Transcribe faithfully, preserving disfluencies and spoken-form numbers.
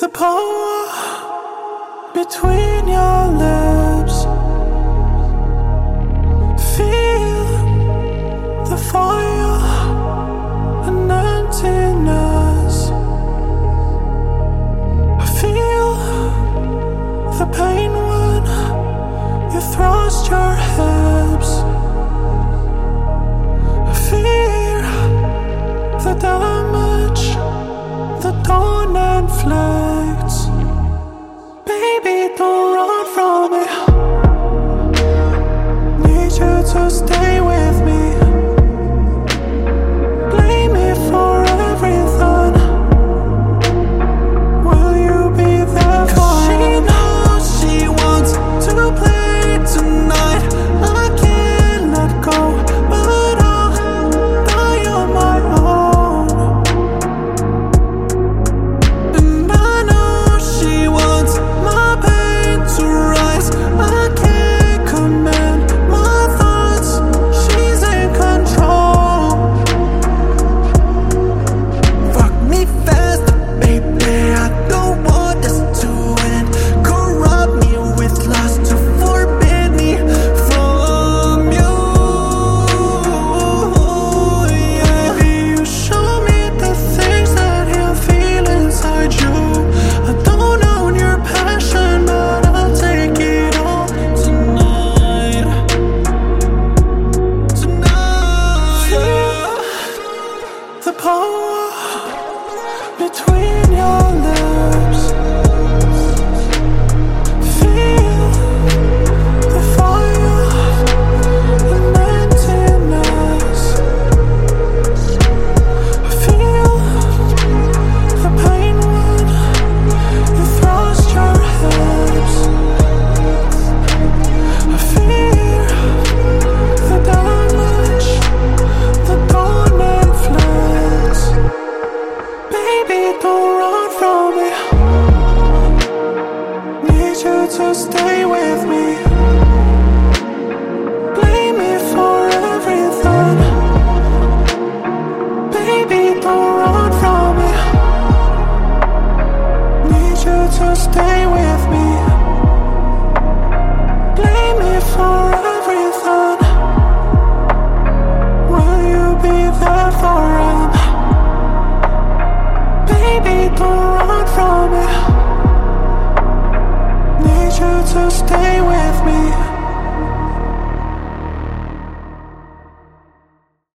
The power between your lips. Feel the fire and emptiness. I feel the pain when you thrust your hips. I fear the damage the dawn inflicts. Baby, don't run from me. Need you to stay with me. Blame me for everything. Will you be there for me? 'Cause she knows she wants to play tonight. I can't let go, but I'll die on my own. And I know she wants my pain to rise. I can't command my thoughts. She's in control. Fuck me fast, baby. I don't want this to end. Corrupt me with lust to forbid me from you. Yeah. Baby, you show me the things that you feel inside you. I don't own your passion, but I'll take it all tonight. Tonight. Feel the power between